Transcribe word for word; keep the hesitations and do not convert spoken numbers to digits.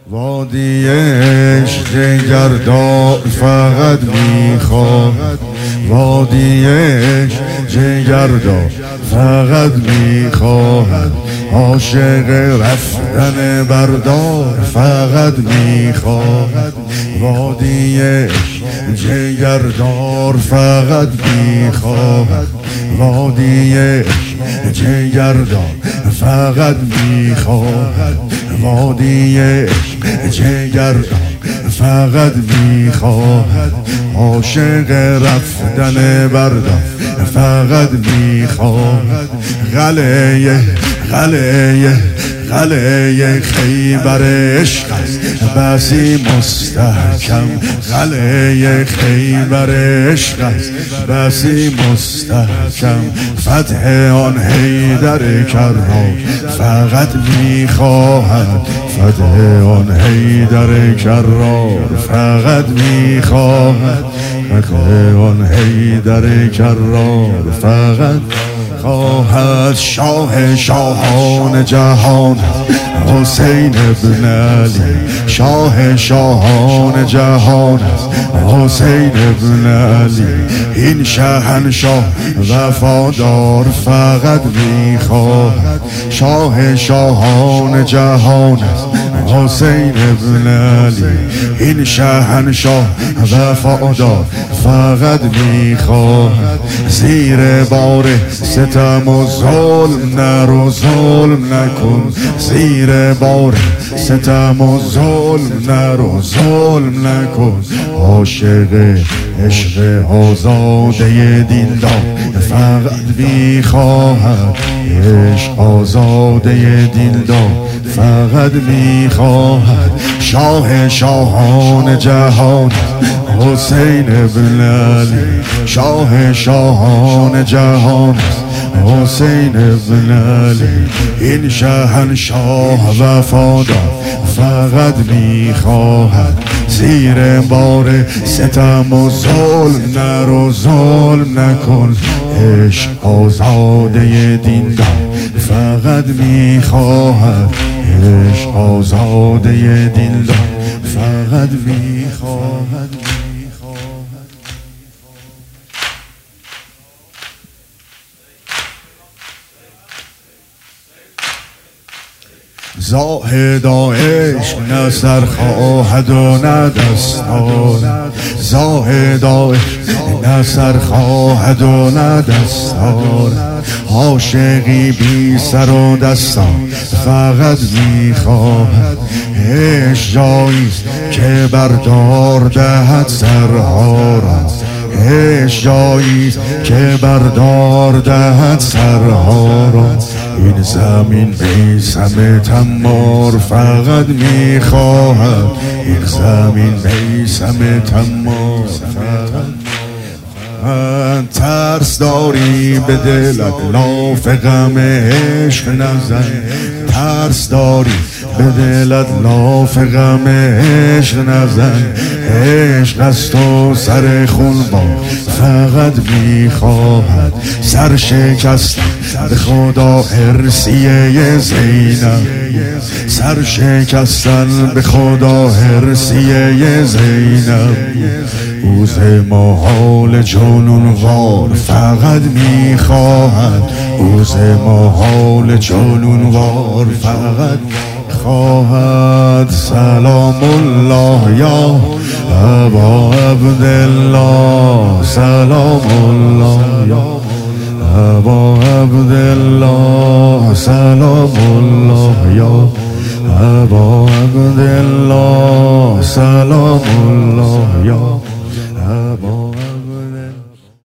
وادی عشق جگردار فقط میخواهد، وادی عشق جگردار فقط میخواهد، عاشق رفتن بردار فقط میخواهد، وادی عشق جگردار فقط میخواهد، وادی عشق جگردار فقط میخواهد، وادی عشق جگردار فقط میخواهد، عاشق رفتن بردار فقط میخواهد. غله غله غله خیبر عشق است بسی مستحکم، غله خیبر عشق است بسی مستحکم، فتح آن حیدر کرار فقط میخواهد، فتح آن حیدر کرار فقط میخواهد، فتح آن حیدر کرار فقط خواهد. شاه شاهان جهان حسین ابن علی، شاه شاهان جهان حسین ابن علی، این شاهنشاه وفادار فقط میخواهد، شاه شاهان جهان حسین ابن علی، این شاهنشاه وفادار فقط میخواهد. زیر بار ستم و ظلم نرو ظلم نکن، زیر بار ستم و ظلم نرو ظلم نکن، عاشق عشق آزاده دیندار فقط میخواهد، عشق آزاده دیندار فقط میخواهد. شاه شاهان جهان حسین ابن علی، شاه شاهان جهان حسین ابن علی، این شاهنشاه وفادار فقط میخواهد، زیر بار ستم و ظلم نرو ظلم نکن، عشق آزاده دیندار فقط میخواهد، عشق آزاده دیندار فقط میخواهد. زاهدا عشق نه سر خواهد و نه دستار، زاهدا عشق نه سر خواهد و نه دستار، عاشقی بی سر و دستار فقط میخواهد، عشق جاییست که بردار دهد سرها را، عشق جاییست که بردار دهد سرها را، این زمین بیسم تمار فقط میخواهد، این زمین بیسم تمار فقط. ترس داری به دلت لاف غم عشق نزن، ترس داری به دلت لاف غم عشق نزن، عشق از تو سر خون با فقط میخواهد، سر شکستن به خدا هرسیه زینب، سر شکستن به خدا هرسیه زینب، روز محال جنون وار فقط میخواهد، روز محال جنون وار فقط خواهد. سلام الله یا ابا عبدالله، سلام الله یا ابا عبدالله، سلام الله یا ابا عبدالله، سلام الله یا ابا